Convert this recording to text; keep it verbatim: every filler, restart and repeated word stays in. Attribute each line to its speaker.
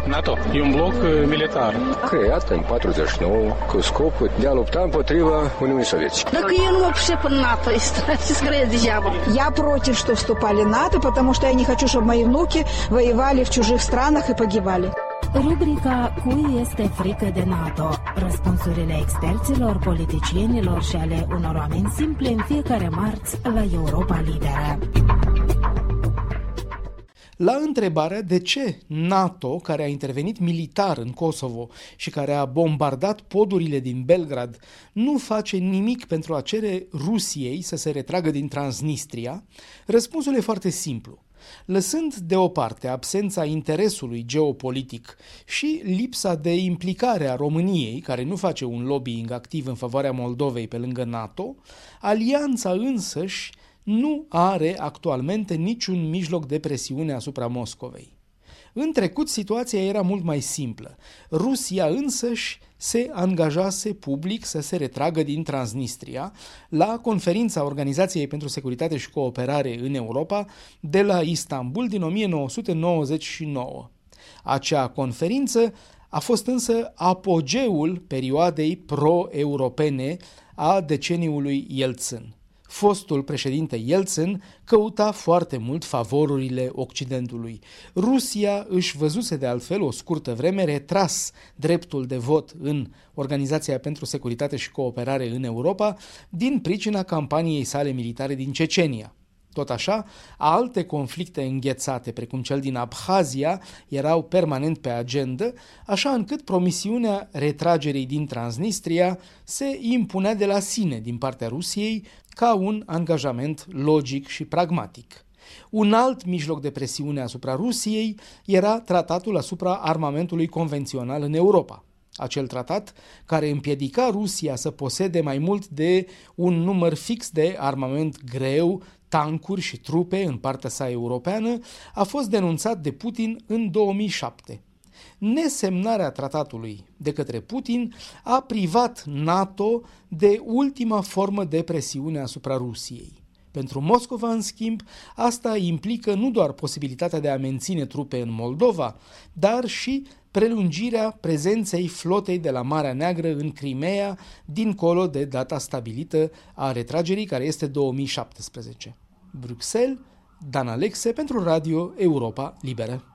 Speaker 1: NATO e un bloc militar.
Speaker 2: Creat în patruzeci și nouă cu scopul de a lupta împotriva Uniunii Sovietice.
Speaker 3: Dacă eu nu mă пришел în НАТО, и скорее дьявол.
Speaker 4: Я против, что вступали в НАТО, потому что я не хочу, чтобы мои внуки воевали в чужих странах и погибали.
Speaker 5: Rubrica Cui este frică de NATO? Răspunsurile experților, politicienilor și ale unor oameni simpli în fiecare marți la Europa Liberă.
Speaker 6: La întrebarea de ce NATO, care a intervenit militar în Kosovo și care a bombardat podurile din Belgrad, nu face nimic pentru a cere Rusiei să se retragă din Transnistria, răspunsul e foarte simplu. Lăsând deoparte absența interesului geopolitic și lipsa de implicare a României, care nu face un lobbying activ în favoarea Moldovei pe lângă NATO, alianța însăși nu are actualmente niciun mijloc de presiune asupra Moscovei. În trecut, situația era mult mai simplă. Rusia însăși se angajase public să se retragă din Transnistria la conferința Organizației pentru Securitate și Cooperare în Europa de la Istanbul din o mie nouă sute nouăzeci și nouă. Acea conferință a fost însă apogeul perioadei pro-europene a deceniului Yeltsin. Fostul președinte Yeltsin căuta foarte mult favorurile Occidentului. Rusia își văzuse de altfel o scurtă vreme retras dreptul de vot în Organizația pentru Securitate și Cooperare în Europa din pricina campaniei sale militare din Cecenia. Tot așa, alte conflicte înghețate, precum cel din Abhazia, erau permanent pe agendă, așa încât promisiunea retragerii din Transnistria se impunea de la sine din partea Rusiei ca un angajament logic și pragmatic. Un alt mijloc de presiune asupra Rusiei era tratatul asupra armamentului convențional în Europa. Acel tratat care împiedica Rusia să posede mai mult de un număr fix de armament greu, tancuri și trupe în partea sa europeană, a fost denunțat de Putin în două mii șapte. Nesemnarea tratatului de către Putin a privat NATO de ultima formă de presiune asupra Rusiei. Pentru Moscova, în schimb, asta implică nu doar posibilitatea de a menține trupe în Moldova, dar și prelungirea prezenței flotei de la Marea Neagră în Crimea, dincolo de data stabilită a retragerii, care este două mii șaptesprezece. Bruxelles, Dan Alexe pentru Radio Europa Liberă.